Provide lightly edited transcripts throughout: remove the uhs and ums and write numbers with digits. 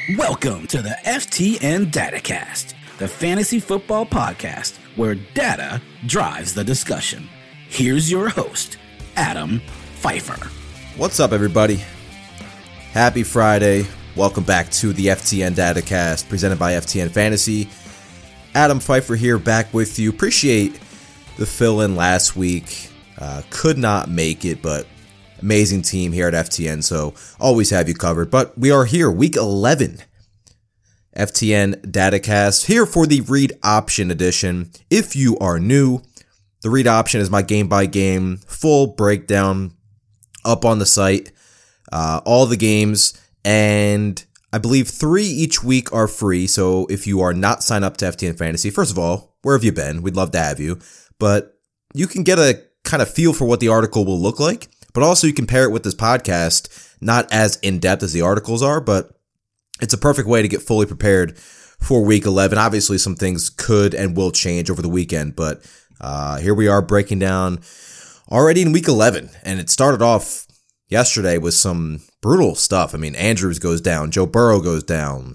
Welcome to the FTN DataCast, the fantasy football podcast where data drives the discussion. Here's your host, Adam Pfeiffer. What's up, everybody? Happy Friday. Welcome back to the FTN DataCast, presented by FTN Fantasy. Adam Pfeiffer here, back with you. Appreciate the fill-in last week. Could not make it, but amazing team here at FTN, so always have you covered. But we are here, week 11. FTN DataCast, here for the read option edition. If you are new, the read option is my game-by-game full breakdown up on the site. All the games, and I believe 3 each week are free. So if you are not signed up to FTN Fantasy, first of all, where have you been? We'd love to have you. But you can get a kind of feel for what the article will look like. But also you can pair it with this podcast, not as in-depth as the articles are, but it's a perfect way to get fully prepared for week 11. Obviously, some things could and will change over the weekend, but here we are breaking down already in week 11. And it started off yesterday with some brutal stuff. I mean, Andrews goes down, Joe Burrow goes down.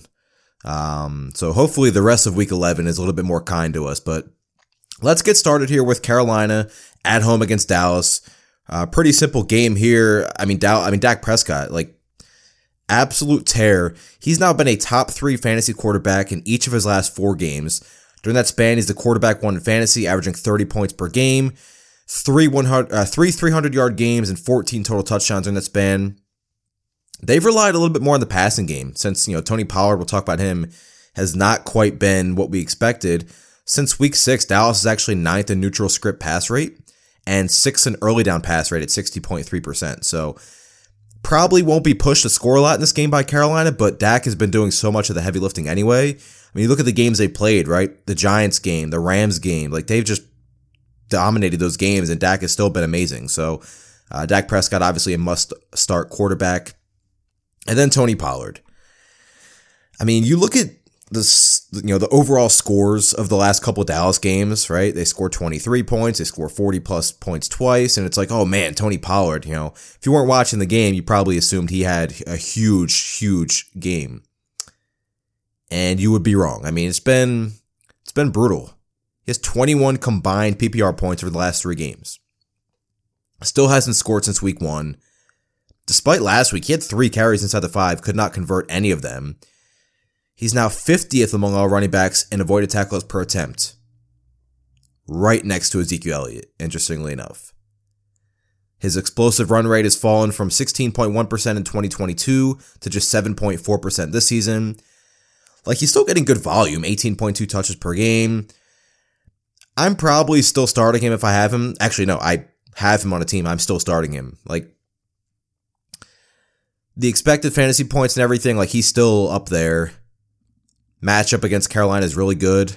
So hopefully the rest of week 11 is a little bit more kind to us. But let's get started here with Carolina at home against Dallas. Pretty simple game here. Dak Prescott, like, absolute tear. He's now been a top 3 fantasy quarterback in each of his last 4 games. During that span, he's the quarterback 1 in fantasy, averaging 30 points per game, 3 300-yard games, and 14 total touchdowns in that span. They've relied a little bit more on the passing game since, Tony Pollard, we'll talk about him, has not quite been what we expected. Since week 6, Dallas is actually 9th in neutral script pass rate and 6th in early down pass rate at 60.3%. So probably won't be pushed to score a lot in this game by Carolina, but Dak has been doing so much of the heavy lifting anyway. I mean, you look at the games they played, right? The Giants game, the Rams game, like they've just dominated those games, and Dak has still been amazing. So Dak Prescott, obviously a must-start quarterback. And then Tony Pollard. I mean, you look at the overall scores of the last couple of Dallas games, right? They scored 23 points, they scored 40 plus points twice, and it's like, oh man, Tony Pollard, if you weren't watching the game, you probably assumed he had a huge game. And you would be wrong. I mean, it's been brutal. He has 21 combined PPR points over the last 3 games. Still hasn't scored since week 1. Despite last week, he had 3 carries inside the 5, could not convert any of them. He's now 50th among all running backs in avoided tackles per attempt. Right next to Ezekiel Elliott, interestingly enough. His explosive run rate has fallen from 16.1% in 2022 to just 7.4% this season. Like, he's still getting good volume, 18.2 touches per game. I'm probably still starting him if I have him. Actually, no, I have him on a team. I'm still starting him. Like, the expected fantasy points and everything, like, he's still up there. Matchup against Carolina is really good.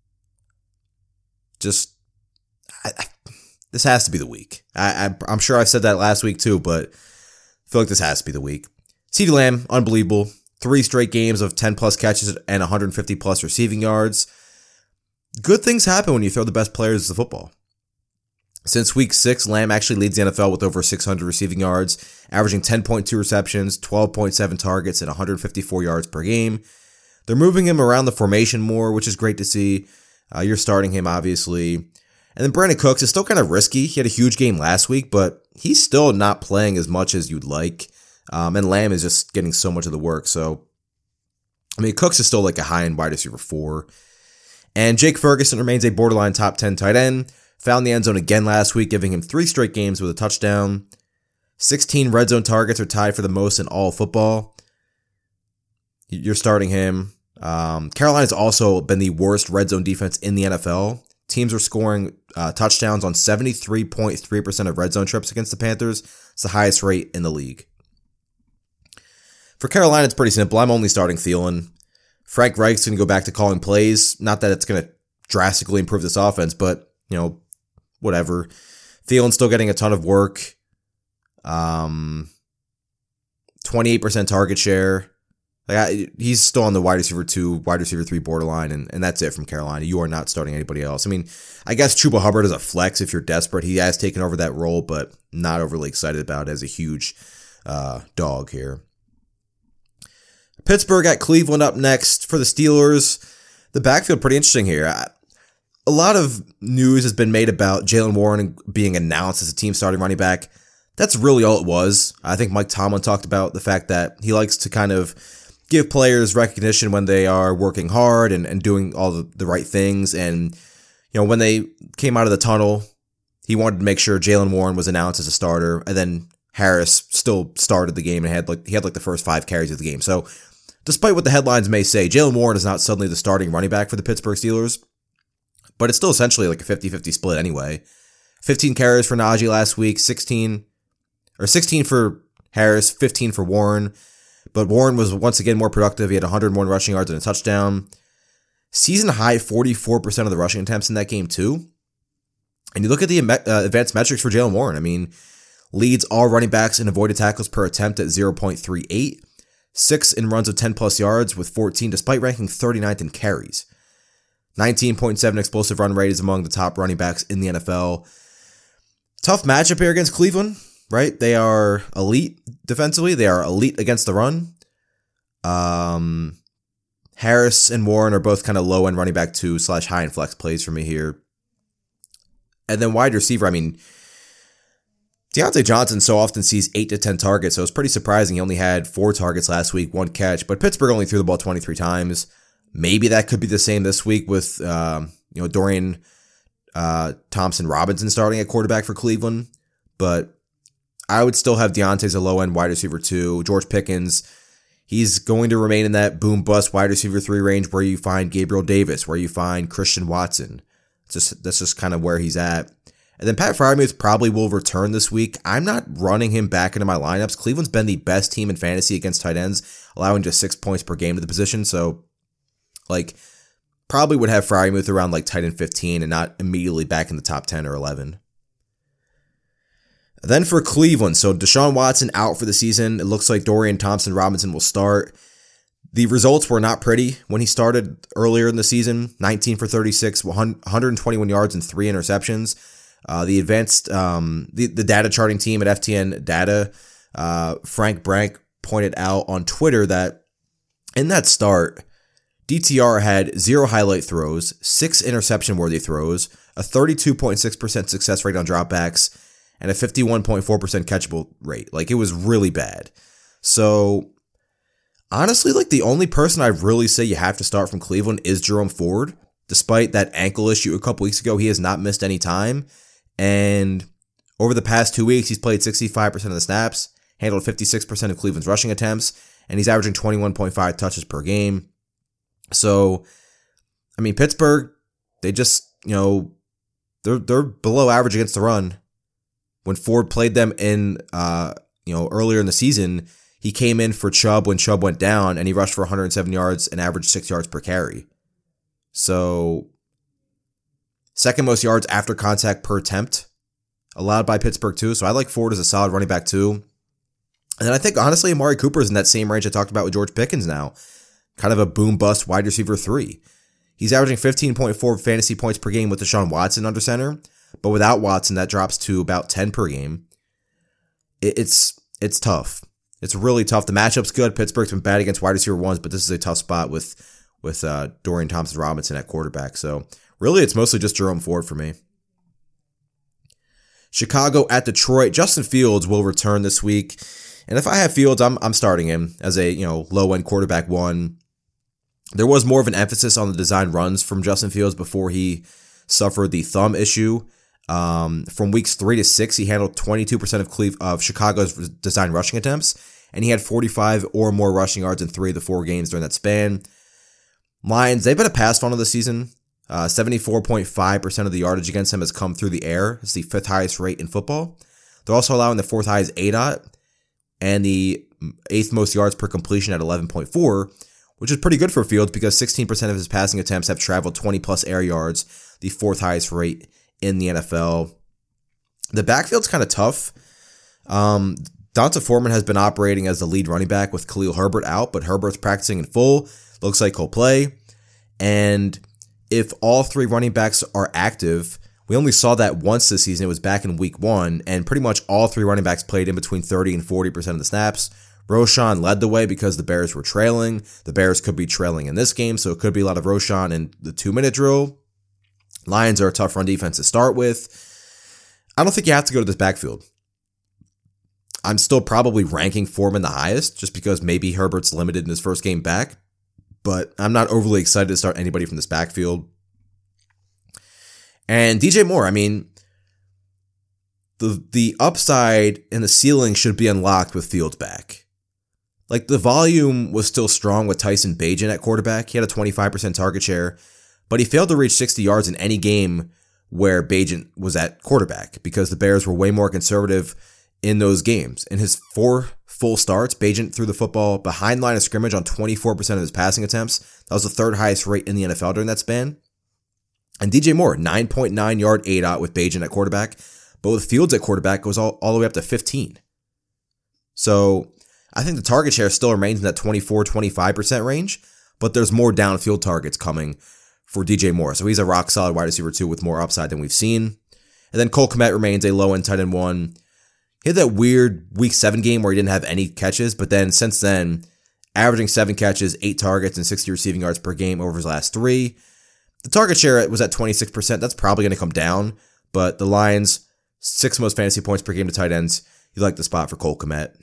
Just, this has to be the week. I'm sure I said that last week too, but I feel like this has to be the week. CeeDee Lamb, unbelievable. 3 straight games of 10 plus catches and 150 plus receiving yards. Good things happen when you throw the best players to the football. Since week 6, Lamb actually leads the NFL with over 600 receiving yards, averaging 10.2 receptions, 12.7 targets, and 154 yards per game. They're moving him around the formation more, which is great to see. You're starting him, obviously. And then Brandon Cooks is still kind of risky. He had a huge game last week, but he's still not playing as much as you'd like. And Lamb is just getting so much of the work. So, I mean, Cooks is still like a high-end wide receiver 4. And Jake Ferguson remains a borderline top 10 tight end. Found the end zone again last week, giving him 3 straight games with a touchdown. 16 red zone targets are tied for the most in all football. You're starting him. Carolina's also been the worst red zone defense in the NFL. Teams are scoring touchdowns on 73.3% of red zone trips against the Panthers. It's the highest rate in the league. For Carolina, it's pretty simple. I'm only starting Thielen. Frank Reich's going to go back to calling plays. Not that it's going to drastically improve this offense, but, whatever. Thielen's still getting a ton of work. 28% target share. He's still on the wide receiver 2, wide receiver 3 borderline, and that's it from Carolina. You are not starting anybody else. I mean, I guess Chuba Hubbard is a flex if you're desperate. He has taken over that role, but not overly excited about it as a huge dog here. Pittsburgh at Cleveland up next for the Steelers. The backfield pretty interesting here. A lot of news has been made about Jaylen Warren being announced as a team starting running back. That's really all it was. I think Mike Tomlin talked about the fact that he likes to kind of give players recognition when they are working hard and doing all the right things. And, when they came out of the tunnel, he wanted to make sure Jaylen Warren was announced as a starter. And then Harris still started the game and he had the first 5 carries of the game. So despite what the headlines may say, Jaylen Warren is not suddenly the starting running back for the Pittsburgh Steelers. But it's still essentially like a 50-50 split anyway. 15 carries for Najee last week, 16 for Harris, 15 for Warren. But Warren was once again more productive. He had 101 rushing yards and a touchdown. Season high 44% of the rushing attempts in that game too. And you look at the advanced metrics for Jaylen Warren. I mean, leads all running backs in avoided tackles per attempt at 0.38. 6 in runs of 10 plus yards with 14 despite ranking 39th in carries. 19.7 explosive run rate is among the top running backs in the NFL. Tough matchup here against Cleveland, right? They are elite defensively. They are elite against the run. Harris and Warren are both kind of low-end running back 2 / high-end flex plays for me here. And then wide receiver, I mean, Deontay Johnson so often sees 8 to 10 targets, so it's pretty surprising he only had 4 targets last week, 1 catch. But Pittsburgh only threw the ball 23 times. Maybe that could be the same this week with, Dorian Thompson-Robinson starting at quarterback for Cleveland. But I would still have Deontay as a low-end wide receiver 2. George Pickens, he's going to remain in that boom-bust wide receiver 3 range where you find Gabriel Davis, where you find Christian Watson. That's just kind of where he's at. And then Pat Freiermuth probably will return this week. I'm not running him back into my lineups. Cleveland's been the best team in fantasy against tight ends, allowing just 6 points per game to the position. So, probably would have Freiermuth around tight end 15 and not immediately back in the top 10 or 11. Then for Cleveland, so Deshaun Watson out for the season. It looks like Dorian Thompson-Robinson will start. The results were not pretty when he started earlier in the season. 19 for 36, 121 yards and 3 interceptions. The data charting team at FTN Data, Frank Brank pointed out on Twitter that in that start, DTR had 0 highlight throws, 6 interception-worthy throws, a 32.6% success rate on dropbacks, and a 51.4% catchable rate. It was really bad. So, honestly, the only person I'd really say you have to start from Cleveland is Jerome Ford. Despite that ankle issue a couple weeks ago, he has not missed any time. And over the past 2 weeks, he's played 65% of the snaps, handled 56% of Cleveland's rushing attempts, and he's averaging 21.5 touches per game. So, I mean, Pittsburgh, they just, they're below average against the run. When Ford played them in, earlier in the season, he came in for Chubb when Chubb went down, and he rushed for 107 yards and averaged 6 yards per carry. So, second most yards after contact per attempt allowed by Pittsburgh too. So I like Ford as a solid running back too. And then I think, honestly, Amari Cooper is in that same range I talked about with George Pickens now. Kind of a boom-bust wide receiver 3. He's averaging 15.4 fantasy points per game with Deshaun Watson under center. But without Watson, that drops to about 10 per game. It's tough. It's really tough. The matchup's good. Pittsburgh's been bad against wide receiver 1s, but this is a tough spot with Dorian Thompson-Robinson at quarterback. So really, it's mostly just Jerome Ford for me. Chicago at Detroit. Justin Fields will return this week. And if I have Fields, I'm starting him as a low-end quarterback 1. There was more of an emphasis on the design runs from Justin Fields before he suffered the thumb issue. From weeks 3 to 6, he handled 22% of Chicago's design rushing attempts, and he had 45 or more rushing yards in 3 of the 4 games during that span. Lions, they've been a pass funnel this season. 74.5% of the yardage against them has come through the air. It's the 5th highest rate in football. They're also allowing the 4th highest ADOT and the 8th most yards per completion at 11.4, which is pretty good for Fields because 16% of his passing attempts have traveled 20-plus air yards, the 4th highest rate in the NFL. The backfield's kind of tough. D'Onta Foreman has been operating as the lead running back with Khalil Herbert out, but Herbert's practicing in full. Looks like he'll play. And if all 3 running backs are active, we only saw that once this season. It was back in week 1, and pretty much all 3 running backs played in between 30 and 40% of the snaps. Roschon led the way because the Bears were trailing. The Bears could be trailing in this game, so it could be a lot of Roschon in the 2-minute drill. Lions are a tough run defense to start with. I don't think you have to go to this backfield. I'm still probably ranking Foreman the highest just because maybe Herbert's limited in his first game back, but I'm not overly excited to start anybody from this backfield. And DJ Moore, I mean, the upside and the ceiling should be unlocked with Fields back. Like, the volume was still strong with Tyson Bagent at quarterback. He had a 25% target share, but he failed to reach 60 yards in any game where Bagent was at quarterback because the Bears were way more conservative in those games. In his 4 full starts, Bagent threw the football behind line of scrimmage on 24% of his passing attempts. That was the 3rd highest rate in the NFL during that span. And DJ Moore, 9.9 yard ADOT with Bagent at quarterback, but with Fields at quarterback, goes all the way up to 15. So I think the target share still remains in that 24-25% range, but there's more downfield targets coming for DJ Moore. So he's a rock solid wide receiver 2 with more upside than we've seen. And then Cole Kmet remains a low end tight end 1. He had that weird week 7 game where he didn't have any catches, but then since then, averaging 7 catches, 8 targets, and 60 receiving yards per game over his last 3. The target share was at 26%. That's probably going to come down, but the Lions, 6th most fantasy points per game to tight ends. You like the spot for Cole Kmet.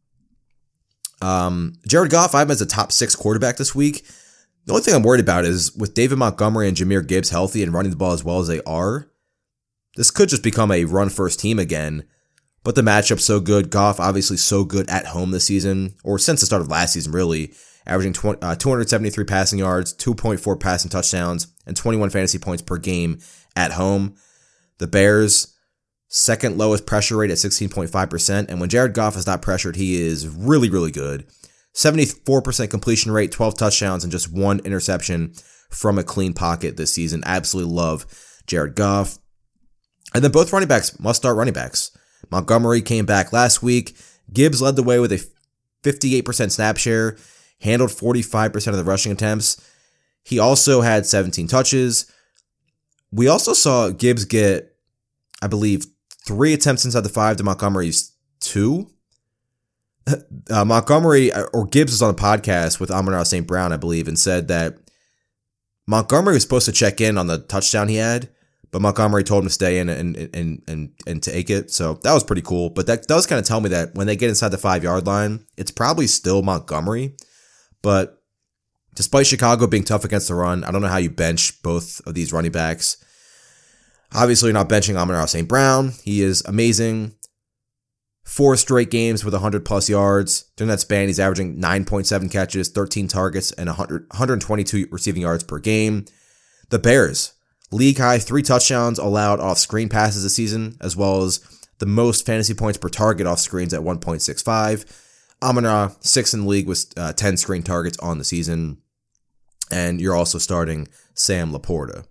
Jared Goff, I have him as a top 6 quarterback this week. The only thing I'm worried about is with David Montgomery and Jahmyr Gibbs healthy and running the ball as well as they are, this could just become a run-first team again. But the matchup's so good. Goff obviously so good at home this season, or since the start of last season really, averaging 273 passing yards, 2.4 passing touchdowns, and 21 fantasy points per game at home. The Bears, 2nd lowest pressure rate at 16.5%, and when Jared Goff is not pressured, he is really, really good. 74% completion rate, 12 touchdowns, and just 1 interception from a clean pocket this season. Absolutely love Jared Goff. And then both running backs must start running backs. Montgomery came back last week. Gibbs led the way with a 58% snap share, handled 45% of the rushing attempts. He also had 17 touches. We also saw Gibbs get, I believe, 3 attempts inside the 5 to Montgomery's 2. Montgomery, or Gibbs was on a podcast with Amon-Ra St. Brown, I believe, and said that Montgomery was supposed to check in on the touchdown he had, but Montgomery told him to stay in and take it. So that was pretty cool. But that does kind of tell me that when they get inside the 5-yard line, it's probably still Montgomery. But despite Chicago being tough against the run, I don't know how you bench both of these running backs. Obviously, you're not benching Amon-Ra St. Brown. He is amazing. 4 straight games with 100-plus yards. During that span, he's averaging 9.7 catches, 13 targets, and 122 receiving yards per game. The Bears, league high 3 touchdowns allowed off screen passes this season, as well as the most fantasy points per target off screens at 1.65. Amon-Ra, 6th in the league with 10 screen targets on the season. And you're also starting Sam Laporta.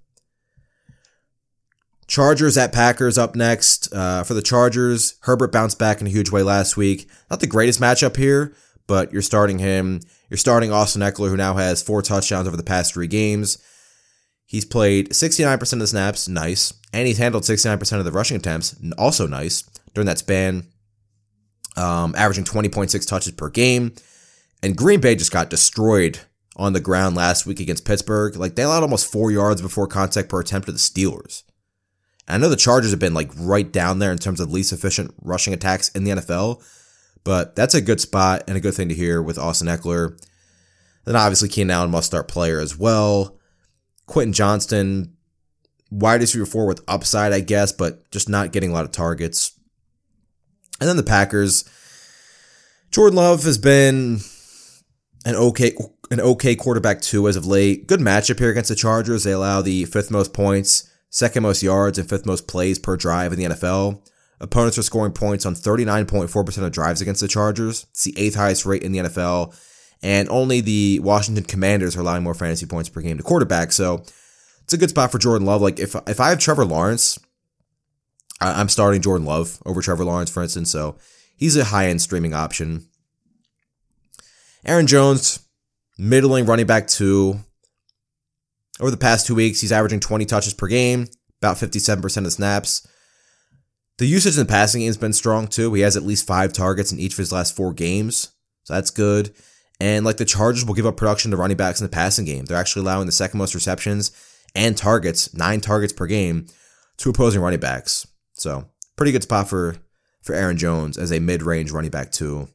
Chargers at Packers up next. For the Chargers, Herbert bounced back in a huge way last week. Not the greatest matchup here, but you're starting him. You're starting Austin Eckler, who now has 4 touchdowns over the past 3 games. He's played 69% of the snaps, nice. And he's handled 69% of the rushing attempts, also nice, during that span. Averaging 20.6 touches per game. And Green Bay just got destroyed on the ground last week against Pittsburgh. Like, they allowed almost 4 yards before contact per attempt to the Steelers. I know the Chargers have been like right down there in terms of least efficient rushing attacks in the NFL, but that's a good spot and a good thing to hear with Austin Eckler. Then obviously Keenan Allen must start player as well. Quentin Johnston, wide receiver 4 with upside, I guess, but just not getting a lot of targets. And then the Packers, Jordan Love has been an okay quarterback too as of late. Good matchup here against the Chargers. They allow the 5th most points, 2nd most yards, and 5th most plays per drive in the NFL. Opponents are scoring points on 39.4% of drives against the Chargers. It's the 8th highest rate in the NFL. And only the Washington Commanders are allowing more fantasy points per game to quarterback. So it's a good spot for Jordan Love. Like if I have Trevor Lawrence, I'm starting Jordan Love over Trevor Lawrence, for instance. So he's a high-end streaming option. Aaron Jones, middling running back 2. Over the past 2 weeks, he's averaging 20 touches per game, about 57% of snaps. The usage in the passing game has been strong too. He has at least 5 targets in each of his last 4 games. So that's good. And like the Chargers will give up production to running backs in the passing game. They're actually allowing the second most receptions and targets, 9 targets per game, to opposing running backs. So pretty good spot for Aaron Jones as a mid-range running back too.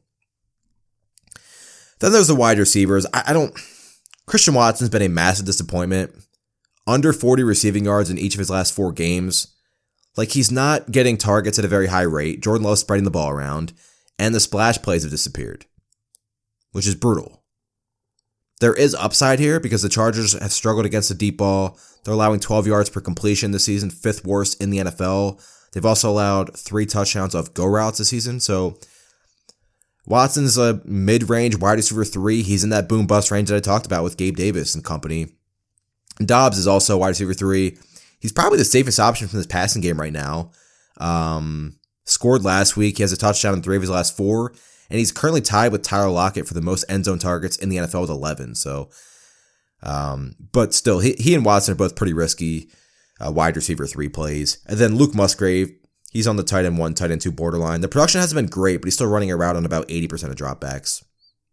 Then there's the wide receivers. Christian Watson's been a massive disappointment. Under 40 receiving yards in each of his last 4 games. Like, he's not getting targets at a very high rate. Jordan Love's spreading the ball around. And the splash plays have disappeared, which is brutal. There is upside here because the Chargers have struggled against the deep ball. They're allowing 12 yards per completion this season, 5th worst in the NFL. They've also allowed 3 touchdowns off go routes this season. So Watson's a mid-range wide receiver 3. He's in that boom-bust range that I talked about with Gabe Davis and company. Dobbs is also wide receiver 3. He's probably the safest option from this passing game right now. Scored last week. He has a touchdown in 3 of his last 4. And he's currently tied with Tyler Lockett for the most end zone targets in the NFL with 11. So, but still, he and Watson are both pretty risky wide receiver 3 plays. And then Luke Musgrave, he's on the tight end 1, tight end 2 borderline. The production hasn't been great, but he's still running around on about 80% of dropbacks.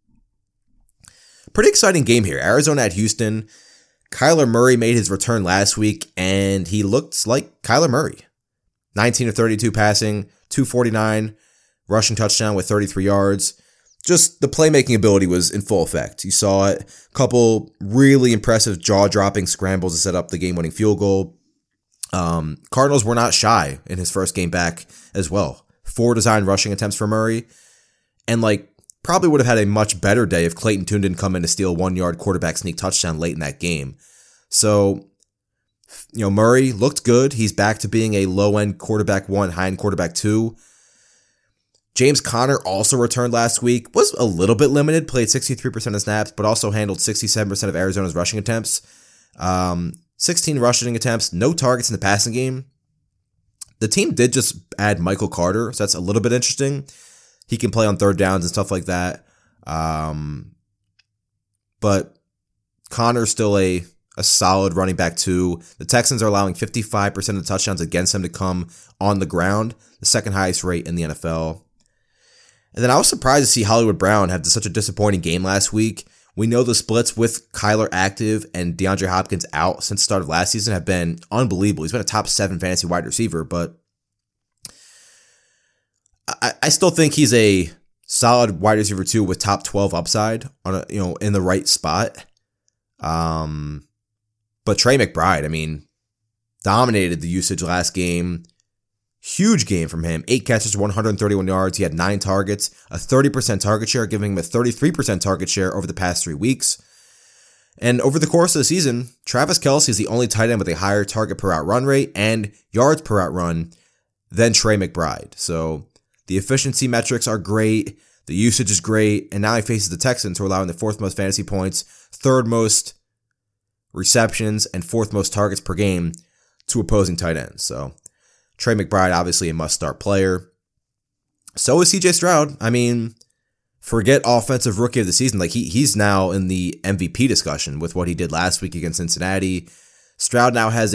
Pretty exciting game here. Arizona at Houston. Kyler Murray made his return last week, and he looks like Kyler Murray. 19 of 32 passing, 249, rushing touchdown with 33 yards. Just the playmaking ability was in full effect. You saw it. A couple really impressive jaw-dropping scrambles to set up the game-winning field goal. Cardinals were not shy in his first game back as well. 4 designed rushing attempts for Murray. And probably would have had a much better day if Clayton Tune didn't come in to steal 1-yard quarterback sneak touchdown late in that game. So, Murray looked good. He's back to being a low-end quarterback 1, high-end quarterback 2. James Conner also returned last week. Was a little bit limited, played 63% of snaps, but also handled 67% of Arizona's rushing attempts. 16 rushing attempts, no targets in the passing game. The team did just add Michael Carter, so that's a little bit interesting. He can play on third downs and stuff like that. But Connor's still a solid running back 2. The Texans are allowing 55% of the touchdowns against him to come on the ground, the second highest rate in the NFL. And then I was surprised to see Hollywood Brown have such a disappointing game last week. We know the splits with Kyler active and DeAndre Hopkins out since the start of last season have been unbelievable. He's been a top 7 fantasy wide receiver, but I still think he's a solid wide receiver 2 with top 12 upside on in the right spot. But Trey McBride, dominated the usage last game. Huge game from him. 8 catches, 131 yards. He had 9 targets, a 30% target share, giving him a 33% target share over the past 3 weeks. And over the course of the season, Travis Kelce is the only tight end with a higher target per out run rate and yards per out run than Trey McBride. So the efficiency metrics are great. The usage is great. And now he faces the Texans, who are allowing the 4th most fantasy points, 3rd most receptions, and 4th most targets per game to opposing tight ends. So Trey McBride, obviously a must-start player. So is CJ Stroud. Forget offensive rookie of the season. He's now in the MVP discussion with what he did last week against Cincinnati. Stroud now has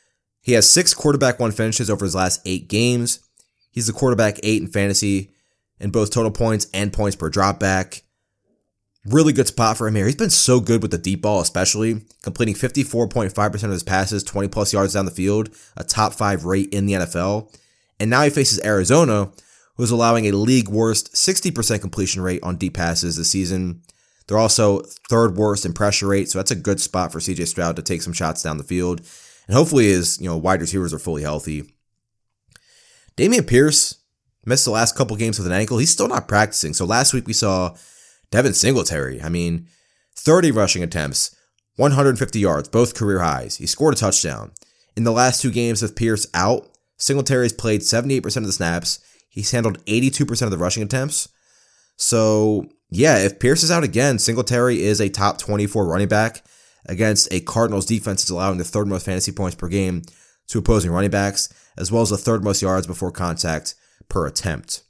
6 quarterback 1 finishes over his last 8 games. He's the quarterback 8 in fantasy in both total points and points per dropback. Really good spot for him here. He's been so good with the deep ball, especially completing 54.5% of his passes, 20 plus yards down the field, a top 5 rate in the NFL. And now he faces Arizona, who's allowing a league worst 60% completion rate on deep passes this season. They're also 3rd worst in pressure rate, so that's a good spot for CJ Stroud to take some shots down the field. And hopefully his wide receivers are fully healthy. Dameon Pierce missed the last couple games with an ankle. He's still not practicing. So last week we saw Devin Singletary, 30 rushing attempts, 150 yards, both career highs. He scored a touchdown. In the last 2 games with Pierce out, Singletary's played 78% of the snaps. He's handled 82% of the rushing attempts. So, yeah, if Pierce is out again, Singletary is a top 24 running back against a Cardinals defense that's allowing the 3rd most fantasy points per game to opposing running backs, as well as the 3rd most yards before contact per attempt.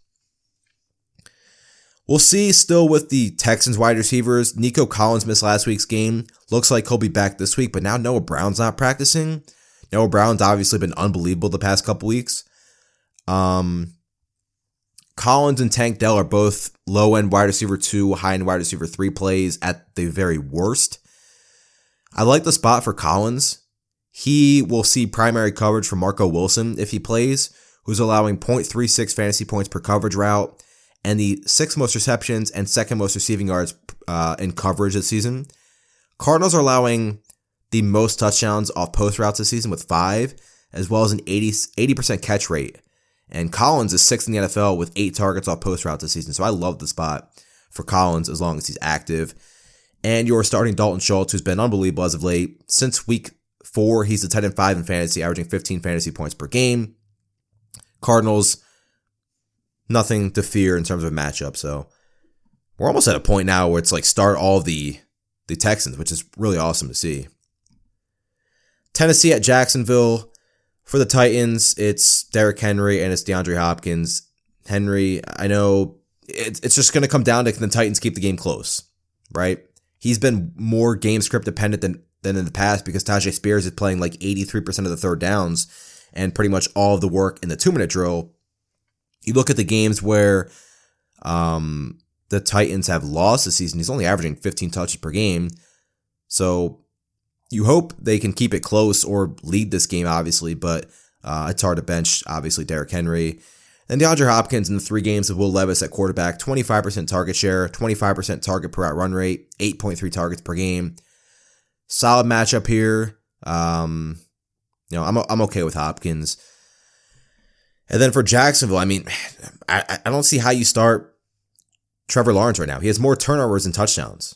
We'll see still with the Texans wide receivers. Nico Collins missed last week's game. Looks like he'll be back this week, but now Noah Brown's not practicing. Noah Brown's obviously been unbelievable the past couple weeks. Kyle Collins and Tank Dell are both low-end wide receiver 2, high-end wide receiver 3 plays at the very worst. I like the spot for Collins. He will see primary coverage from Marco Wilson if he plays, who's allowing 0.36 fantasy points per coverage route and the 6th most receptions and 2nd most receiving yards in coverage this season. Cardinals are allowing the most touchdowns off post routes this season with 5, as well as an 80% catch rate. And Collins is 6th in the NFL with 8 targets off post routes this season. So I love the spot for Collins as long as he's active. And you're starting Dalton Schultz, who's been unbelievable as of late. Since week 4, he's the tight end 5 in fantasy, averaging 15 fantasy points per game. Cardinals, nothing to fear in terms of a matchup. So we're almost at a point now where it's like start all the Texans, which is really awesome to see. Tennessee at Jacksonville. For the Titans, it's Derrick Henry and it's DeAndre Hopkins. Henry, I know it's just going to come down to can the Titans keep the game close, right? He's been more game script dependent than in the past because Tajay Spears is playing like 83% of the third downs and pretty much all of the work in the 2-minute drill. You look at the games where the Titans have lost this season, he's only averaging 15 touches per game. So you hope they can keep it close or lead this game, obviously, but it's hard to bench, obviously, Derrick Henry. And DeAndre Hopkins in the 3 games with Will Levis at quarterback, 25% target share, 25% target per out run rate, 8.3 targets per game. Solid matchup here. I'm okay with Hopkins. And then for Jacksonville, I mean, I don't see how you start Trevor Lawrence right now. He has more turnovers than touchdowns.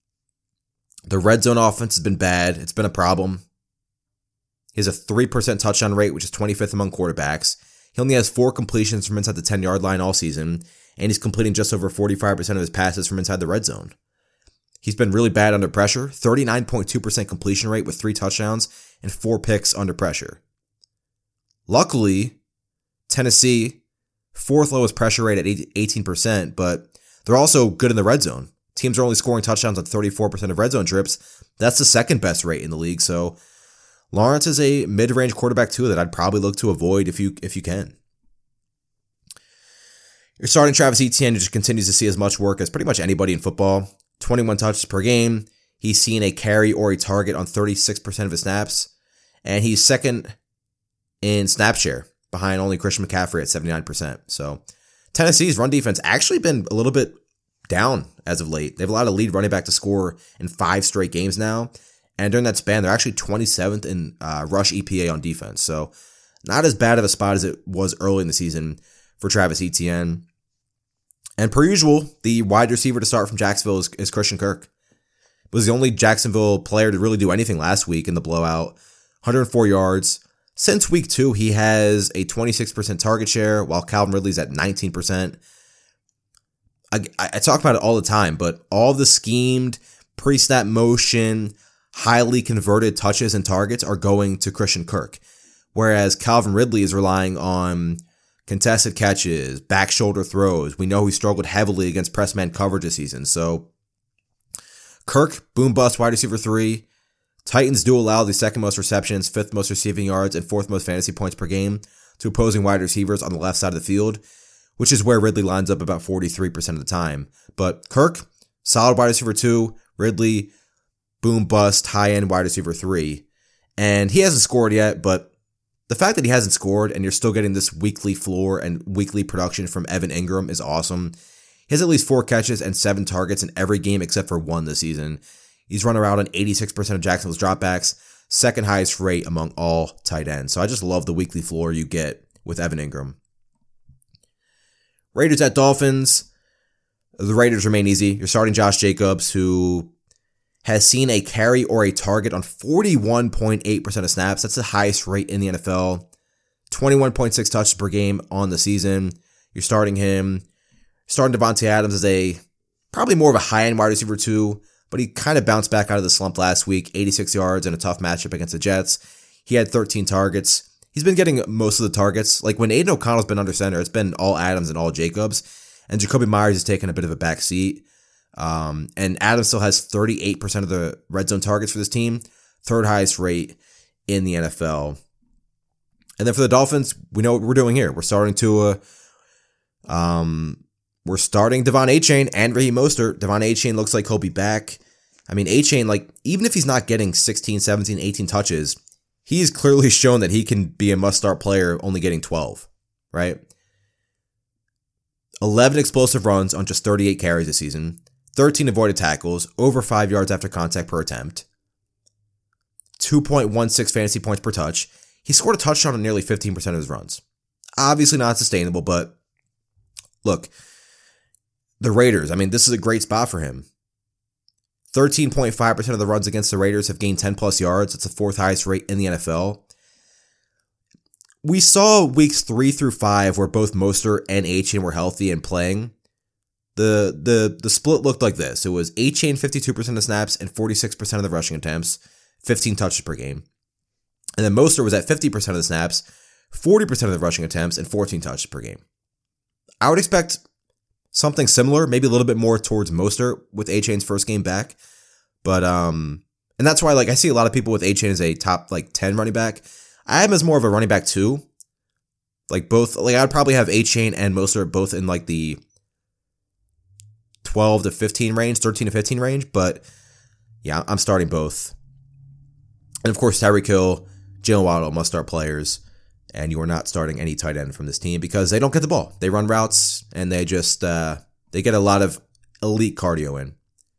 The red zone offense has been bad. It's been a problem. He has a 3% touchdown rate, which is 25th among quarterbacks. He only has 4 completions from inside the 10-yard line all season, and he's completing just over 45% of his passes from inside the red zone. He's been really bad under pressure, 39.2% completion rate with 3 touchdowns and 4 picks under pressure. Luckily, Tennessee, 4th lowest pressure rate at 18%, but they're also good in the red zone. Teams are only scoring touchdowns on 34% of red zone trips. That's the 2nd best rate in the league. So Lawrence is a mid-range quarterback too that I'd probably look to avoid if you can. You're starting Travis Etienne, who just continues to see as much work as pretty much anybody in football. 21 touches per game. He's seen a carry or a target on 36% of his snaps. And he's 2nd in snap share behind only Christian McCaffrey at 79%. So Tennessee's run defense actually been a little bit down as of late. They have a lot of lead running back to score in 5 straight games now. And during that span, they're actually 27th in rush EPA on defense. So not as bad of a spot as it was early in the season for Travis Etienne. And per usual, the wide receiver to start from Jacksonville is Christian Kirk. Was the only Jacksonville player to really do anything last week in the blowout. 104 yards. Since week 2, he has a 26% target share, while Calvin Ridley's at 19%. I talk about it all the time, but all the schemed, pre-snap motion, highly converted touches and targets are going to Christian Kirk. Whereas Calvin Ridley is relying on contested catches, back shoulder throws. We know he struggled heavily against press man coverage this season. So Kirk, boom bust wide receiver 3. Titans do allow the 2nd most receptions, 5th most receiving yards, and 4th most fantasy points per game to opposing wide receivers on the left side of the field, which is where Ridley lines up about 43% of the time. But Kirk, solid wide receiver 2. Ridley, boom bust, high-end wide receiver 3. And he hasn't scored yet, but the fact that he hasn't scored and you're still getting this weekly floor and weekly production from Evan Ingram is awesome. He has at least 4 catches and 7 targets in every game except for 1 this season. He's run around on 86% of Jacksonville's dropbacks, 2nd highest rate among all tight ends. So I just love the weekly floor you get with Evan Ingram. Raiders at Dolphins. The Raiders remain easy. You're starting Josh Jacobs, who has seen a carry or a target on 41.8% of snaps. That's the highest rate in the NFL. 21.6 touches per game on the season. You're starting him. Starting Devontae Adams as a probably more of a high-end wide receiver 2, but he kind of bounced back out of the slump last week. 86 yards in a tough matchup against the Jets. He had 13 targets. He's been getting most of the targets. Like when Aiden O'Connell's been under center, it's been all Adams and all Jacobs. And Jacoby Myers has taken a bit of a back seat. And Adams still has 38% of the red zone targets for this team. 3rd highest rate in the NFL. And then for the Dolphins, we know what we're doing here. We're starting Tua. We're starting Devon Achane and Raheem Mostert. Devon Achane looks like he'll be back. I mean, Achane, like, even if he's not getting 16, 17, 18 touches, he's clearly shown that he can be a must-start player only getting 12, right? 11 explosive runs on just 38 carries this season, 13 avoided tackles, over 5 yards after contact per attempt, 2.16 fantasy points per touch. He scored a touchdown on nearly 15% of his runs. Obviously not sustainable, but look, the Raiders, I mean, this is a great spot for him. 13.5% of the runs against the Raiders have gained 10 plus yards. It's the fourth highest rate in the NFL. We saw weeks 3 through 5 where both Mostert and Achane were healthy and playing. The split looked like this. It was Achane 52% of snaps and 46% of the rushing attempts, 15 touches per game. And then Mostert was at 50% of the snaps, 40% of the rushing attempts, and 14 touches per game. I would expect something similar, maybe a little bit more towards Mostert with Achane's first game back. But, and that's why, like, I see a lot of people with Achane as a top, 10 running back. I have him as more of a running back 2. Like, both, I would probably have Achane and Mostert both in, the 12 to 15 range, 13 to 15 range. But, yeah, I'm starting both. And, of course, Tyreek Hill, Jalen Waddle must start players. And you are not starting any tight end from this team because they don't get the ball. They run routes, and they just they get a lot of elite cardio in.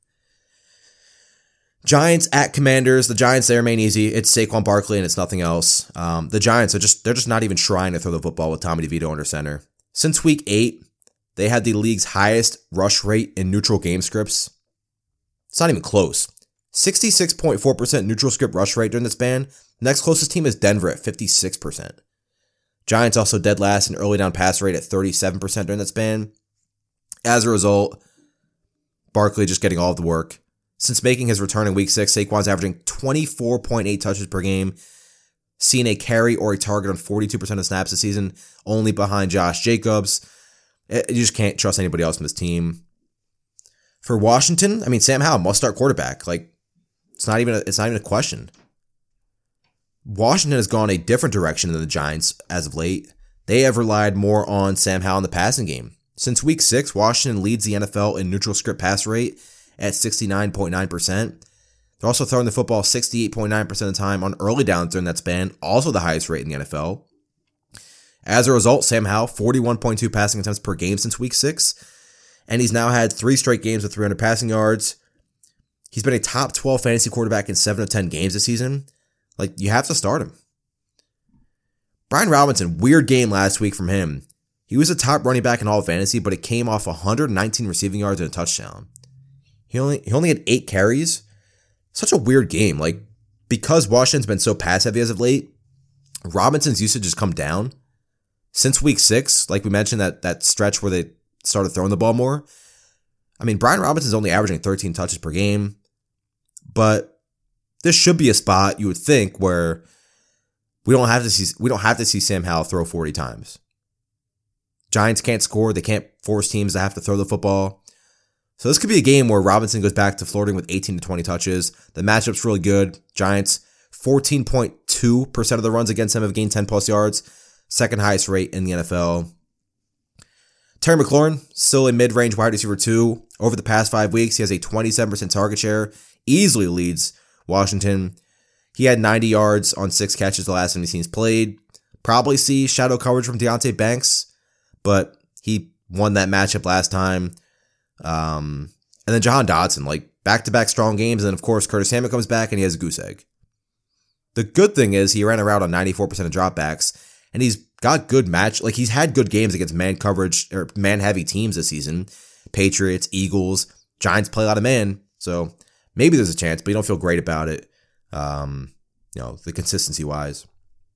Giants at Commanders. The Giants, they remain easy. It's Saquon Barkley, and it's nothing else. The Giants, they're just not even trying to throw the football with Tommy DeVito under center. Since week 8, they had the league's highest rush rate in neutral game scripts. It's not even close. 66.4% neutral script rush rate during the span. Next closest team is Denver at 56%. Giants also dead last in early down pass rate at 37% during that span. As a result, Barkley just getting all of the work. Since making his return in week 6, Saquon's averaging 24.8 touches per game, seeing a carry or a target on 42% of snaps this season, only behind Josh Jacobs. You just can't trust anybody else in this team. For Washington, I mean, Sam Howell must start quarterback. It's not even a question. Washington has gone a different direction than the Giants as of late. They have relied more on Sam Howell in the passing game. Since week 6, Washington leads the NFL in neutral script pass rate at 69.9%. They're also throwing the football 68.9% of the time on early downs during that span, also the highest rate in the NFL. As a result, Sam Howell, 41.2 passing attempts per game since week 6, and he's now had 3 straight games with 300 passing yards. He's been a top 12 fantasy quarterback in 7 of 10 games this season. You have to start him. Brian Robinson, weird game last week from him. He was a top running back in all of fantasy, but it came off 119 receiving yards and a touchdown. He only had 8 carries. Such a weird game. Because Washington's been so pass heavy as of late, Robinson's usage has come down. Since week 6, like we mentioned, that stretch where they started throwing the ball more. I mean, Brian Robinson's only averaging 13 touches per game, but this should be a spot, you would think, where we don't have to see Sam Howell throw 40 times. Giants can't score. They can't force teams to have to throw the football. So this could be a game where Robinson goes back to flirting with 18 to 20 touches. The matchup's really good. Giants, 14.2% of the runs against him have gained 10 plus yards. Second highest rate in the NFL. Terry McLaurin, still a mid-range wide receiver 2. Over the past 5 weeks, he has a 27% target share. Easily leads Washington. He had 90 yards on 6 catches the last time he's played. Probably see shadow coverage from Deonte Banks, but he won that matchup last time. And then Jahan Dotson, back-to-back strong games, and then of course Curtis Samuel comes back and he has a goose egg. The good thing is he ran a route on 94% of dropbacks, and he's got good he's had good games against man coverage or man-heavy teams this season. Patriots, Eagles, Giants play a lot of man, so maybe there's a chance, but you don't feel great about it, the consistency-wise.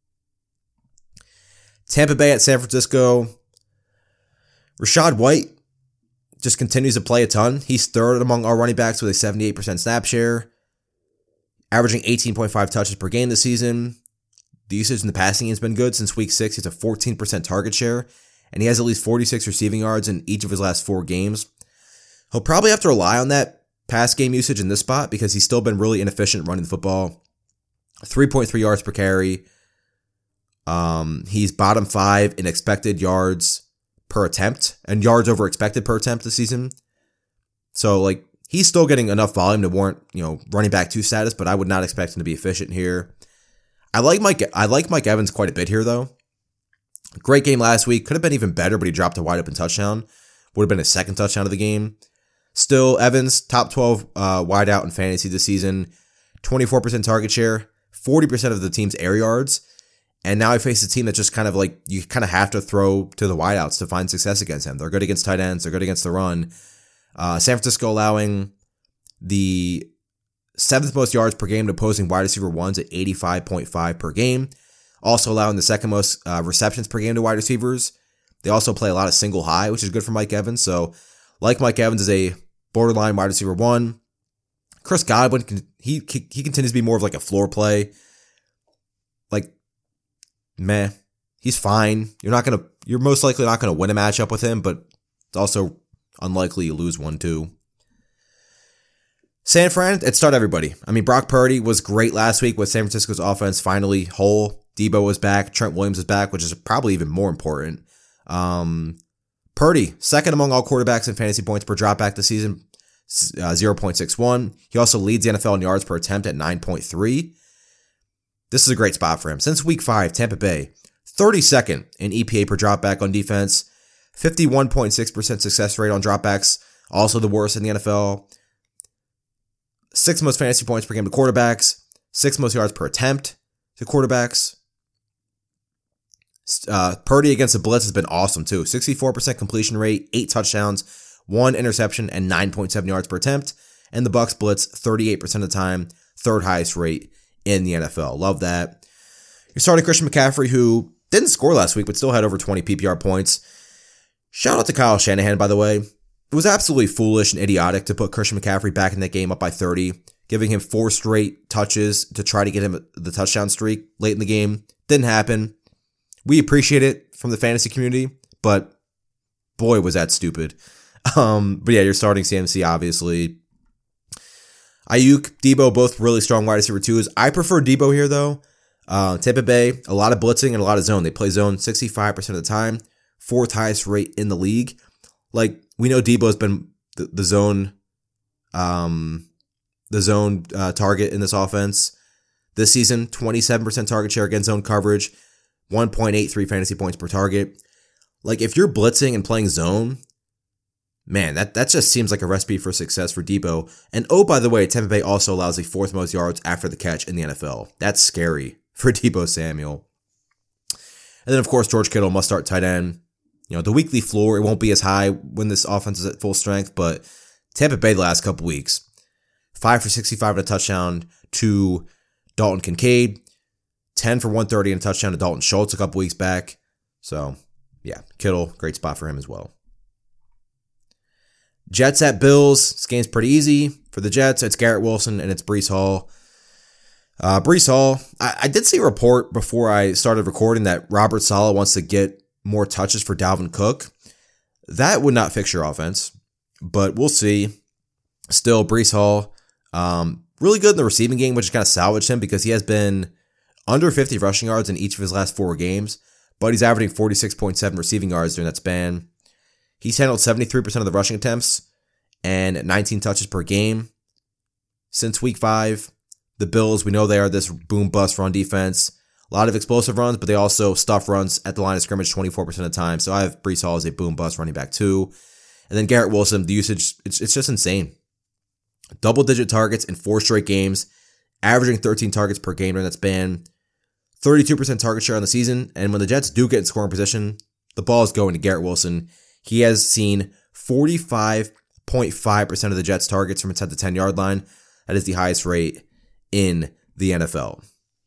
Tampa Bay at San Francisco. Rachaad White just continues to play a ton. He's third among our running backs with a 78% snap share, averaging 18.5 touches per game this season. The usage in the passing game has been good. Since week 6, he has a 14% target share, and he has at least 46 receiving yards in each of his last 4 games. He'll probably have to rely on that pass game usage in this spot because he's still been really inefficient running the football. 3.3 yards per carry. He's bottom 5 in expected yards per attempt and yards over expected per attempt this season. So, like, he's still getting enough volume to warrant, running back 2 status, but I would not expect him to be efficient here. I like Mike Evans quite a bit here, though. Great game last week. Could have been even better, but he dropped a wide open touchdown. Would have been his second touchdown of the game. Still, Evans, top 12 wideout in fantasy this season. 24% target share, 40% of the team's air yards. And now he faces a team that just kind of like, you kind of have to throw to the wideouts to find success against him. They're good against tight ends. They're good against the run. San Francisco allowing the 7th most yards per game to opposing wide receiver ones at 85.5 per game. Also allowing the 2nd most receptions per game to wide receivers. They also play a lot of single high, which is good for Mike Evans. So, like Mike Evans is a borderline wide receiver 1. Chris Godwin, he continues to be more of like a floor play. Like, meh, he's fine. You're most likely not gonna win a matchup with him, but it's also unlikely you lose one too. San Fran, it started everybody. I mean, Brock Purdy was great last week with San Francisco's offense finally whole. Debo was back. Trent Williams is back, which is probably even more important. Purdy, second among all quarterbacks in fantasy points per dropback this season, 0.61. He also leads the NFL in yards per attempt at 9.3. This is a great spot for him. Since week 5, Tampa Bay, 32nd in EPA per dropback on defense, 51.6% success rate on dropbacks, also the worst in the NFL. 6th most fantasy points per game to quarterbacks, 6th most yards per attempt to quarterbacks. Purdy against the blitz has been awesome too. 64% completion rate, 8 touchdowns, 1 interception, and 9.7 yards per attempt. And the Bucs blitz 38% of the time, 3rd highest rate in the NFL. Love that. You're starting Christian McCaffrey, who didn't score last week, but still had over 20 PPR points. Shout out to Kyle Shanahan, by the way. It was absolutely foolish and idiotic to put Christian McCaffrey back in that game up by 30, giving him 4 straight touches to try to get him the touchdown streak late in the game. Didn't happen. We appreciate it from the fantasy community, but boy, was that stupid. But yeah, you're starting CMC, obviously. Ayuk, Debo, both really strong wide receiver 2s. I prefer Debo here, though. Tampa Bay, a lot of blitzing and a lot of zone. They play zone 65% of the time, 4th highest rate in the league. Like, we know Debo's been the zone target in this offense. This season, 27% target share against zone coverage, 1.83 fantasy points per target. Like, if you're blitzing and playing zone, man, that just seems like a recipe for success for Debo. And oh, by the way, Tampa Bay also allows the 4th most yards after the catch in the NFL. That's scary for Debo Samuel. And then, of course, George Kittle must start tight end. The weekly floor, it won't be as high when this offense is at full strength, but Tampa Bay the last couple weeks, 5 for 65 and a touchdown to Dalton Kincaid, 10 for 130 and a touchdown to Dalton Schultz a couple weeks back. So, yeah, Kittle, great spot for him as well. Jets at Bills. This game's pretty easy for the Jets. It's Garrett Wilson and it's Breece Hall. Breece Hall, I did see a report before I started recording that Robert Saleh wants to get more touches for Dalvin Cook. That would not fix your offense, but we'll see. Still, Breece Hall, really good in the receiving game, which kind of salvaged him because he has been under 50 rushing yards in each of his last 4 games, but he's averaging 46.7 receiving yards during that span. He's handled 73% of the rushing attempts and 19 touches per game since week 5. The Bills, we know they are this boom-bust run defense. A lot of explosive runs, but they also stuff runs at the line of scrimmage 24% of the time. So I have Breece Hall as a boom-bust running back too. And then Garrett Wilson, the usage, it's just insane. Double-digit targets in 4 straight games, averaging 13 targets per game during that span. 32% target share on the season. And when the Jets do get in scoring position, the ball is going to Garrett Wilson. He has seen 45.5% of the Jets' targets from inside the 10-yard line. That is the highest rate in the NFL.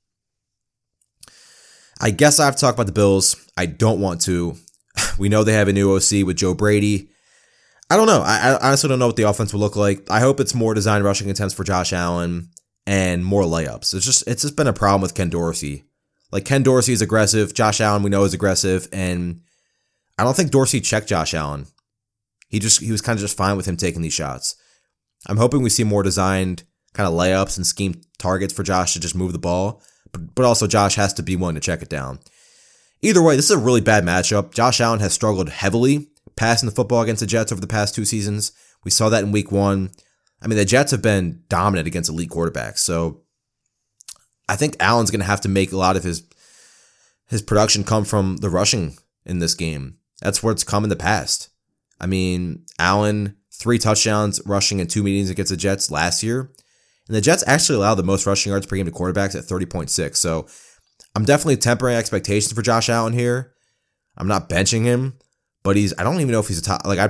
I guess I have to talk about the Bills. I don't want to. We know they have a new OC with Joe Brady. I don't know. I honestly don't know what the offense will look like. I hope it's more designed rushing attempts for Josh Allen and more layups. It's just been a problem with Ken Dorsey. Like, Ken Dorsey is aggressive. Josh Allen, we know, is aggressive. And I don't think Dorsey checked Josh Allen. He was kind of just fine with him taking these shots. I'm hoping we see more designed kind of layups and scheme targets for Josh to just move the ball. But also Josh has to be willing to check it down. Either way, this is a really bad matchup. Josh Allen has struggled heavily passing the football against the Jets over the past 2 seasons. We saw that in week 1. I mean, the Jets have been dominant against elite quarterbacks. So I think Allen's going to have to make a lot of his production come from the rushing in this game. That's where it's come in the past. I mean, Allen, 3 touchdowns rushing in 2 meetings against the Jets last year. And the Jets actually allowed the most rushing yards per game to quarterbacks at 30.6. So I'm definitely tempering expectations for Josh Allen here. I'm not benching him, but I don't even know if he's a top, I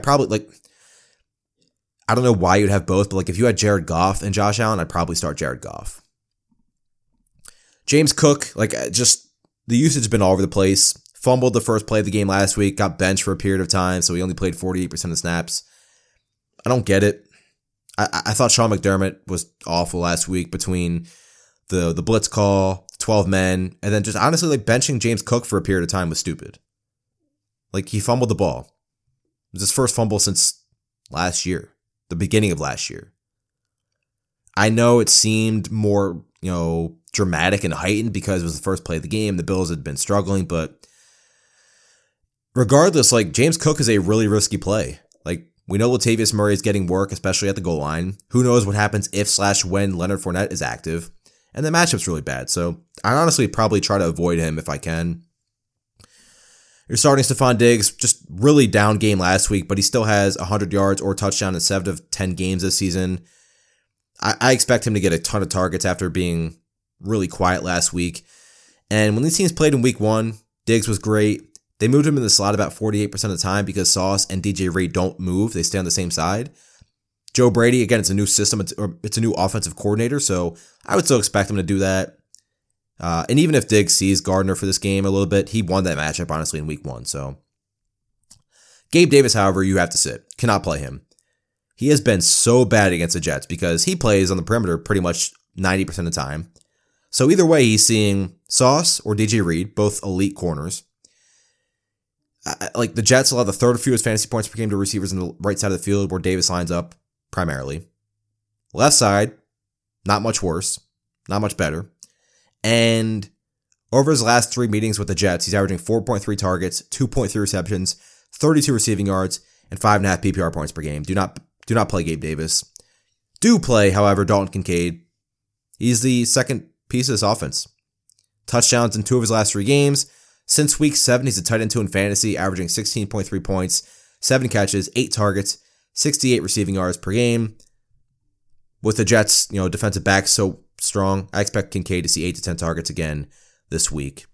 don't know why you'd have both, but if you had Jared Goff and Josh Allen, I'd probably start Jared Goff. James Cook, just the usage has been all over the place. Fumbled the first play of the game last week, got benched for a period of time, so he only played 48% of snaps. I don't get it. I thought Sean McDermott was awful last week between the blitz call, 12 men, and then just honestly benching James Cook for a period of time was stupid. He fumbled the ball. It was his first fumble since last year, the beginning of last year. I know it seemed more, dramatic and heightened because it was the first play of the game. The Bills had been struggling, but regardless, James Cook is a really risky play. We know Latavius Murray is getting work, especially at the goal line. Who knows what happens if/when Leonard Fournette is active. And the matchup's really bad, so I'd honestly probably try to avoid him if I can. You're starting Stephon Diggs, just really down game last week, but he still has 100 yards or touchdown in 7 of 10 games this season. I expect him to get a ton of targets after being really quiet last week. And when these teams played in week 1, Diggs was great. They moved him in the slot about 48% of the time because Sauce and DJ Reed don't move. They stay on the same side. Joe Brady, again, it's a new system. It's a new offensive coordinator, so I would still expect him to do that. And even if Diggs sees Gardner for this game a little bit, he won that matchup, honestly, in week 1. So Gabe Davis, however, you have to sit. Cannot play him. He has been so bad against the Jets because he plays on the perimeter pretty much 90% of the time. So either way, he's seeing Sauce or DJ Reed, both elite corners. The Jets allow the 3rd fewest fantasy points per game to receivers on the right side of the field where Davis lines up primarily. Left side, not much worse, not much better. And over his last 3 meetings with the Jets, he's averaging 4.3 targets, 2.3 receptions, 32 receiving yards, and 5.5 PPR points per game. Do not play Gabe Davis. Do play, however, Dalton Kincaid. He's the second piece of this offense. Touchdowns in 2 of his last 3 games. Since week 7, he's a tight end 2 in fantasy, averaging 16.3 points, 7 catches, 8 targets, 68 receiving yards per game. With the Jets, defensive backs so strong, I expect Kincaid to see 8 to 10 targets again this week.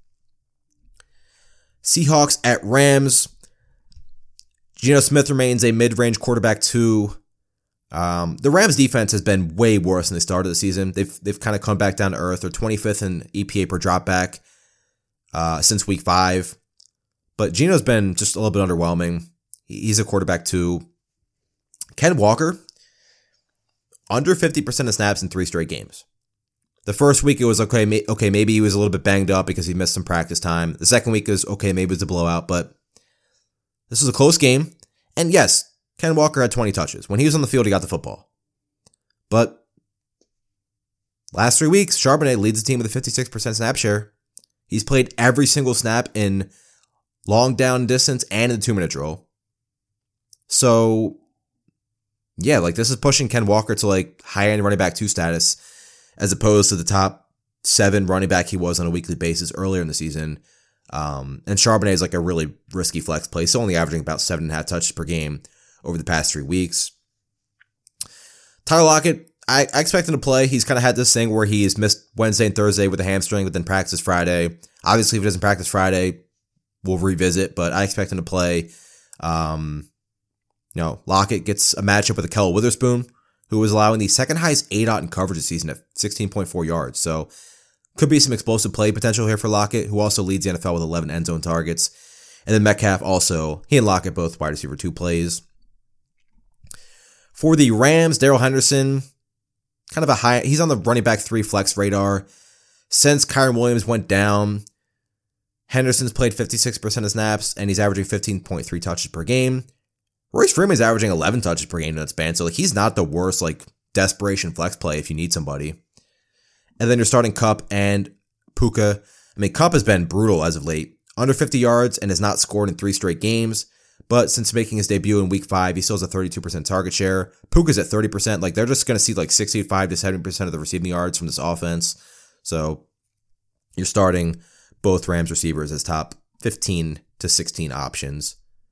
Seahawks at Rams. Geno Smith remains a mid-range quarterback 2. The Rams defense has been way worse than they started the season. They've kind of come back down to earth. They're 25th in EPA per dropback since week 5. But Geno's been just a little bit underwhelming. He's a quarterback 2. Ken Walker, under 50% of snaps in 3 straight games. The first week it was okay, maybe he was a little bit banged up because he missed some practice time. The second week is okay, maybe it's a blowout, but this was a close game. And yes, Ken Walker had 20 touches. When he was on the field, he got the football. But last 3 weeks, Charbonnet leads the team with a 56% snap share. He's played every single snap in long down distance and in the 2-minute drill. So, yeah, this is pushing Ken Walker to high-end running back 2 status as opposed to the top 7 running back he was on a weekly basis earlier in the season. And Charbonnet is a really risky flex play. He's only averaging about 7.5 touches per game over the past 3 weeks. Tyler Lockett, I expect him to play. He's kind of had this thing where he's missed Wednesday and Thursday with a hamstring, but then practice Friday. Obviously, if he doesn't practice Friday, we'll revisit, but I expect him to play. Lockett gets a matchup with Ahkello Witherspoon, who was allowing the second highest ADOT in coverage this season at 16.4 yards. So could be some explosive play potential here for Lockett, who also leads the NFL with 11 end zone targets. And then Metcalf also, he and Lockett both wide receiver 2 plays. For the Rams, Darrell Henderson, kind of he's on the running back 3 flex radar. Since Kyren Williams went down, Henderson's played 56% of snaps, and he's averaging 15.3 touches per game. Royce Freeman's averaging 11 touches per game in that span, so he's not the worst desperation flex play if you need somebody. And then you're starting Kupp and Puka. I mean, Kupp has been brutal as of late. under 50 yards and has not scored in 3 straight games. But since making his debut in week 5, he still has a 32% target share. Puka's at 30%. Like, they're just going to see like 65 to 70% of the receiving yards from this offense. So you're starting both Rams receivers as top 15 to 16 options.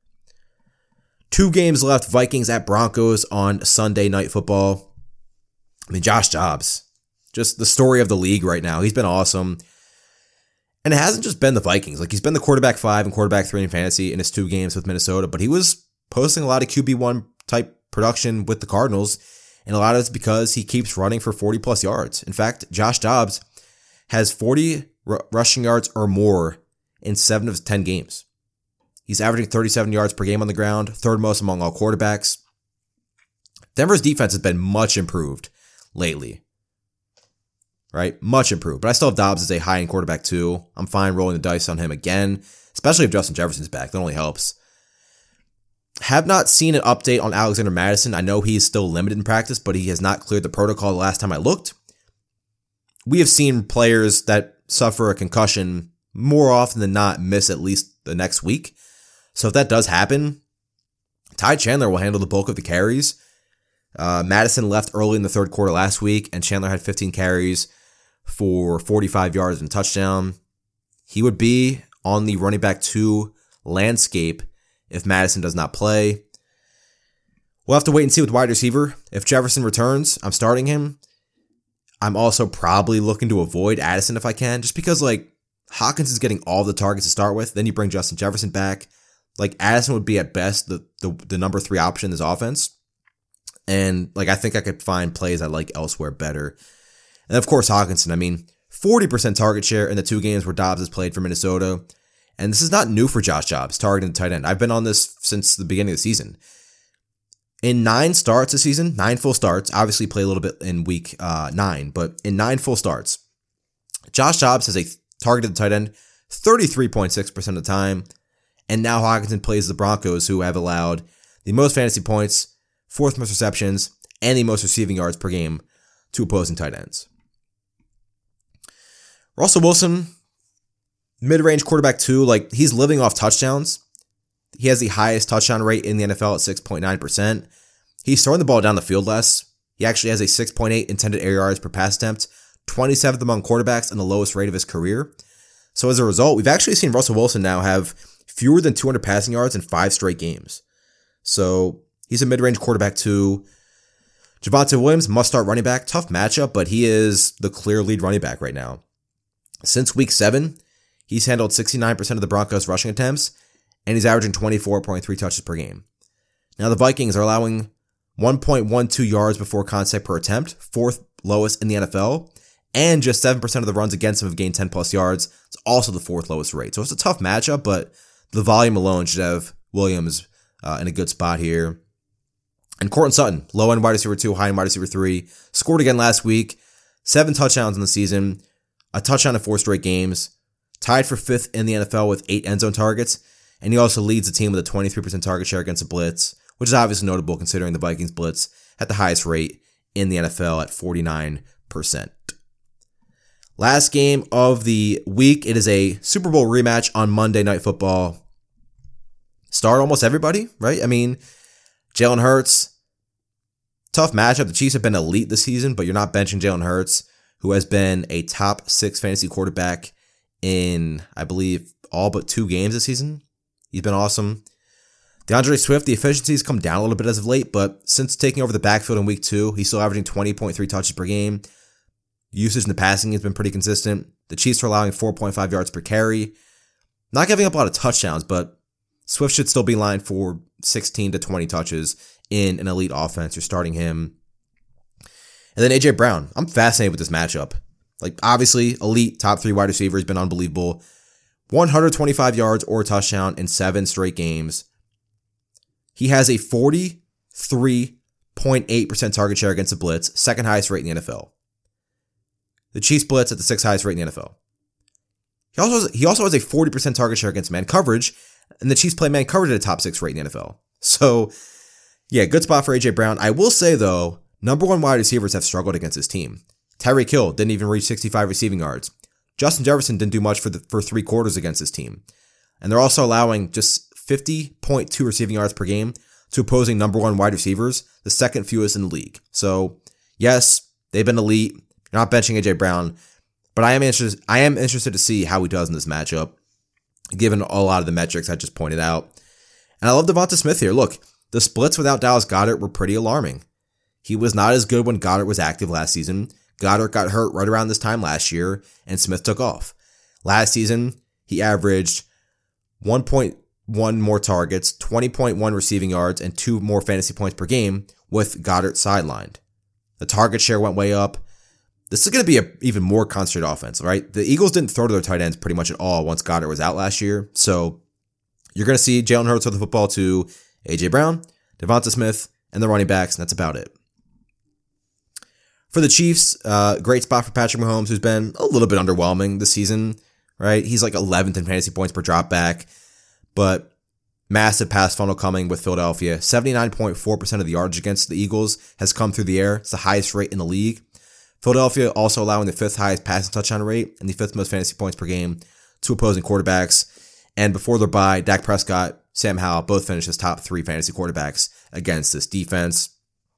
2 games left. Vikings at Broncos on Sunday Night Football. I mean, Josh Dobbs, just the story of the league right now. He's been awesome. And it hasn't just been the Vikings. Like, he's been the quarterback 5 and quarterback 3 in fantasy in his 2 games with Minnesota, but he was posting a lot of QB1 type production with the Cardinals, and a lot of it's because he keeps running for 40 plus yards. In fact, Josh Dobbs has 40 rushing yards or more in 7 of his 10 games. He's averaging 37 yards per game on the ground, 3rd most among all quarterbacks. Denver's defense has been much improved lately. Right? Much improved. But I still have Dobbs as a high-end quarterback too. I'm fine rolling the dice on him again, especially if Justin Jefferson's back. That only helps. Have not seen an update on Alexander Mattison. I know he's still limited in practice, but he has not cleared the protocol the last time I looked. We have seen players that suffer a concussion more often than not miss at least the next week. So if that does happen, Ty Chandler will handle the bulk of the carries. Madison left early in the 3rd quarter last week, and Chandler had 15 carries for 45 yards and a touchdown. He would be on the running back 2 landscape if Madison does not play. We'll have to wait and see with wide receiver. If Jefferson returns, I'm starting him. I'm also probably looking to avoid Addison if I can, just because like Hawkins is getting all the targets to start with. Then you bring Justin Jefferson back. Like, Addison would be at best the number 3 option in this offense. And like, I think I could find plays I like elsewhere better. And of course, Hawkinson. I mean, 40% target share in the 2 games where Dobbs has played for Minnesota. And this is not new for Josh Dobbs, targeting the tight end. I've been on this since the beginning of the season. In 9 starts this season, 9 full starts, obviously play a little bit in week 9, but in 9 full starts, Josh Dobbs has targeted the tight end 33.6% of the time. And now Hawkinson plays the Broncos, who have allowed the most fantasy points, 4th most receptions, and the most receiving yards per game to opposing tight ends. Russell Wilson, mid-range quarterback 2, like, he's living off touchdowns. He has the highest touchdown rate in the NFL at 6.9%. He's throwing the ball down the field less. He actually has a 6.8 intended air yards per pass attempt, 27th among quarterbacks and the lowest rate of his career. So as a result, we've actually seen Russell Wilson now have fewer than 200 passing yards in 5 straight games. So he's a mid-range quarterback 2. Javonte Williams, must-start running back. Tough matchup, but he is the clear lead running back right now. Since week 7, he's handled 69% of the Broncos' rushing attempts, and he's averaging 24.3 touches per game. Now, the Vikings are allowing 1.12 yards before contact per attempt, 4th lowest in the NFL, and just 7% of the runs against him have gained 10-plus yards. It's also the 4th lowest rate. So it's a tough matchup, but the volume alone should have Williams in a good spot here. And Courtland Sutton, low-end wide receiver 2, high-end wide receiver 3, scored again last week, 7 touchdowns in the season, a touchdown in 4 straight games, tied for 5th in the NFL with 8 end zone targets, and he also leads the team with a 23% target share against the blitz, which is obviously notable considering the Vikings blitz at the highest rate in the NFL at 49%. Last game of the week, it is a Super Bowl rematch on Monday Night Football. Start almost everybody, right? I mean, Jalen Hurts, tough matchup. The Chiefs have been elite this season, but you're not benching Jalen Hurts, who has been a top 6 fantasy quarterback in, I believe, all but 2 games this season. He's been awesome. DeAndre Swift, the efficiency's come down a little bit as of late, but since taking over the backfield in week 2, he's still averaging 20.3 touches per game. Usage in the passing has been pretty consistent. The Chiefs are allowing 4.5 yards per carry. Not giving up a lot of touchdowns, but Swift should still be in line for 16 to 20 touches in an elite offense. You're starting him. And then A.J. Brown. I'm fascinated with this matchup. Like, obviously, elite top 3 wide receiver has been unbelievable. 125 yards or a touchdown in 7 straight games. He has a 43.8% target share against the blitz, 2nd highest rate in the NFL. The Chiefs blitz at the 6th highest rate in the NFL. He also has a 40% target share against man coverage, and the Chiefs play man coverage at a top 6 rate in the NFL. So, yeah, good spot for A.J. Brown. I will say, though, number 1 wide receivers have struggled against this team. Tyreek Hill didn't even reach 65 receiving yards. Justin Jefferson didn't do much for 3 quarters against this team. And they're also allowing just 50.2 receiving yards per game to opposing number one wide receivers, the second fewest in the league. So, yes, they've been elite. You're not benching A.J. Brown, but I am interested to see how he does in this matchup, given a lot of the metrics I just pointed out. And I love Devonta Smith here. Look, the splits without Dallas Goedert were pretty alarming. He was not as good when Goedert was active last season. Goedert got hurt right around this time last year, and Smith took off. Last season, he averaged 1.1 more targets, 20.1 receiving yards, and 2 more fantasy points per game with Goedert sidelined. The target share went way up. This is going to be an even more concentrated offense, right? The Eagles didn't throw to their tight ends pretty much at all once Goedert was out last year. So you're going to see Jalen Hurts throw the football to A.J. Brown, Devonta Smith, and the running backs, and that's about it. For the Chiefs, great spot for Patrick Mahomes, who's been a little bit underwhelming this season, right? He's like 11th in fantasy points per drop back, but massive pass funnel coming with Philadelphia. 79.4% of the yardage against the Eagles has come through the air. It's the highest rate in the league. Philadelphia also allowing the 5th highest passing touchdown rate and the 5th most fantasy points per game to opposing quarterbacks. And before their bye, Dak Prescott, Sam Howell both finished as top 3 fantasy quarterbacks against this defense.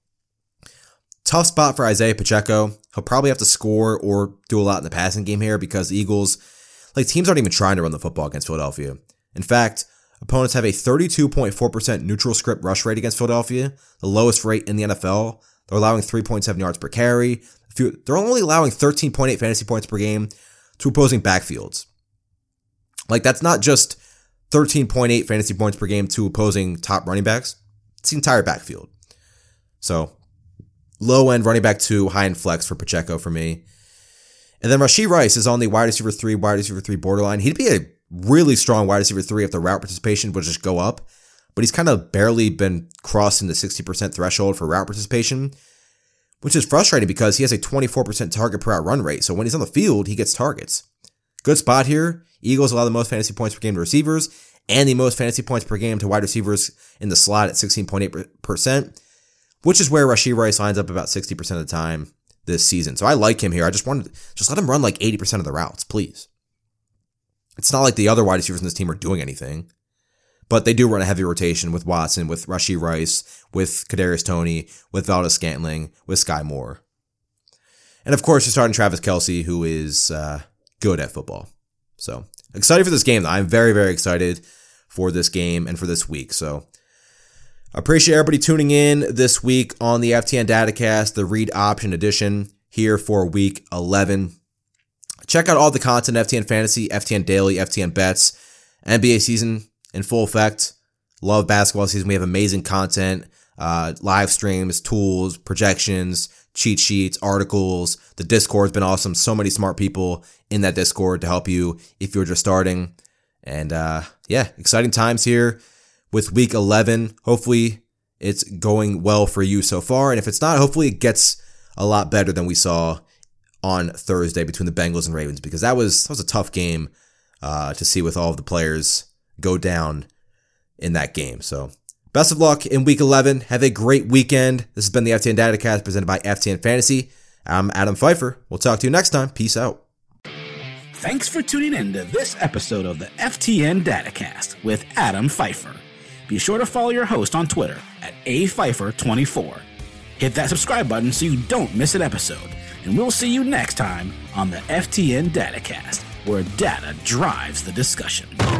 Tough spot for Isaiah Pacheco. He'll probably have to score or do a lot in the passing game here because the Eagles, teams aren't even trying to run the football against Philadelphia. In fact, opponents have a 32.4% neutral script rush rate against Philadelphia, the lowest rate in the NFL. They're allowing 3.7 yards per carry. They're only allowing 13.8 fantasy points per game to opposing backfields. That's not just 13.8 fantasy points per game to opposing top running backs. It's the entire backfield. So, low end running back 2, high end flex for Pacheco for me. And then Rashee Rice is on the wide receiver 3 borderline. He'd be a really strong wide receiver 3 if the route participation would just go up. But he's kind of barely been crossing the 60% threshold for route participation, which is frustrating because he has a 24% target per out run rate. So when he's on the field, he gets targets. Good spot here. Eagles allow the most fantasy points per game to receivers and the most fantasy points per game to wide receivers in the slot at 16.8%, which is where Rashee Rice lines up about 60% of the time this season. So I like him here. I just let him run 80% of the routes, please. It's not like the other wide receivers in this team are doing anything, but they do run a heavy rotation with Watson, with Rashee Rice, with Kadarius Toney, with Valdes-Scantling, with Sky Moore. And of course, you're starting Travis Kelce, who is good at football. So excited for this game. I'm very, very excited for this game and for this week. So I appreciate everybody tuning in this week on the FTN Datacast, the Read Option Edition here for week 11. Check out all the content, FTN Fantasy, FTN Daily, FTN Bets, NBA season in full effect. Love basketball season. We have amazing content, live streams, tools, projections, cheat sheets, articles. The Discord's been awesome. So many smart people in that Discord to help you if you're just starting. And exciting times here with week 11. Hopefully it's going well for you so far. And if it's not, hopefully it gets a lot better than we saw on Thursday between the Bengals and Ravens, because that was a tough game to see with all of the players go down in that game. So best of luck in week 11. Have a great weekend. This has been the FTN Datacast presented by FTN Fantasy. I'm Adam Pfeiffer. We'll talk to you next time. Peace out. Thanks for tuning in to this episode of the FTN Datacast with Adam Pfeiffer. Be sure to follow your host on Twitter at APfeiffer24. Hit that subscribe button so you don't miss an episode. And we'll see you next time on the FTN Datacast, where data drives the discussion.